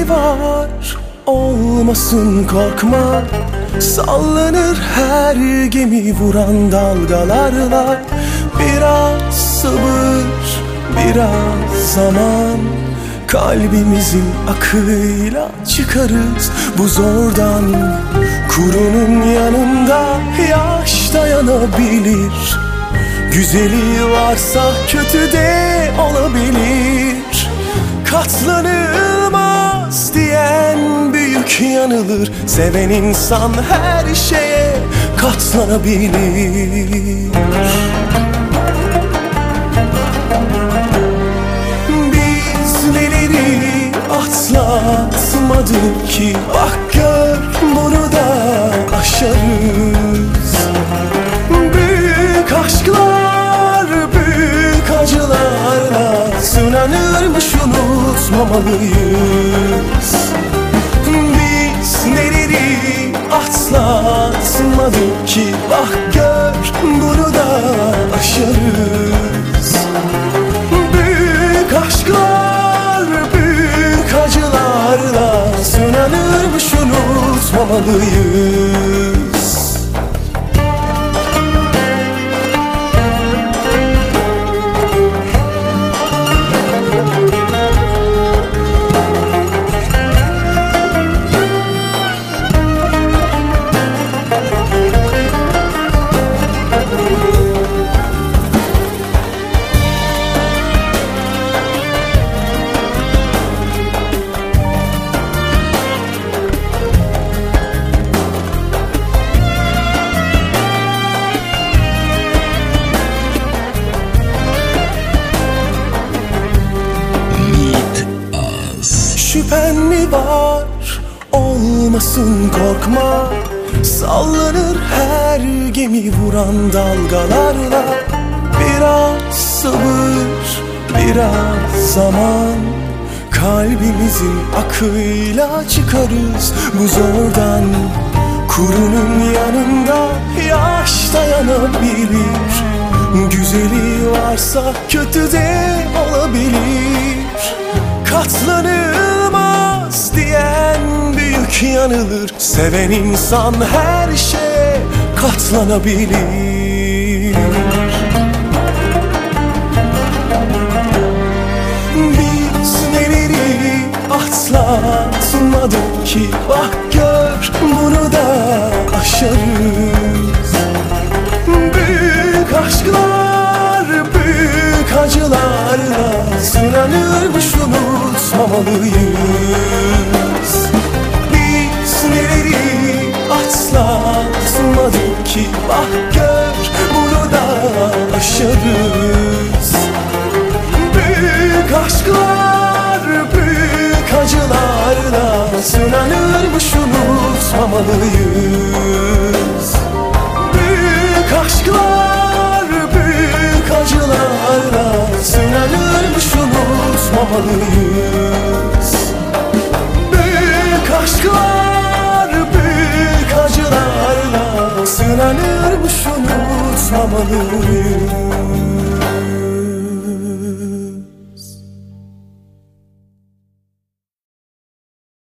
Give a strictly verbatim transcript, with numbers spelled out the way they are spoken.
mi var? Olmasın korkma. Sallanır her gemi vuran dalgalarla. Biraz sabır, biraz zaman, kalbimizin akıyla çıkarız bu zordan. Kurunun yanında yaş dayanabilir. Güzeli varsa kötü de olabilir. Katlanılmaz diyen büyük yanılır. Seven insan her şeye katlanabilir. Biz neleri atlatmadık ki, bak gör bunu da aşarız. Büyük aşklar, büyük acılarla sınanırmış, unutmamalıyız. Biz neleri atlatmadık ki, bak gör bunu da aşarız. Büyük aşklar, büyük acılarla sınanırmış, unutmamalıyız. Şüphen mi var? Olmasın korkma. Sallanır her gemi vuran dalgalarla. Biraz sabır, biraz zaman, kalbimizin akıyla çıkarız bu zordan. Kurunun yanında yaş dayanabilir. Güzeli varsa kötü de olabilir. Katlanılmaz diyen büyük yanılır. Seven insan her şeye katlanabilir. Biz neleri atlatmadık ki, bak gör bunu da aşarız. Büyük aşklar, büyük acılarla sınanırmış, unutmamalıyız. Biz neleri atlatmadık ki, bak gör bunu da aşarız. Büyük aşklar, büyük acılarla sınanırmış, unutmamalıyız. Büyük aşklar, büyük acılarla sınanırmış, unutmamalıyız. Büyük aşklar, büyük acılarla sınanırmış, unutmamalıyız.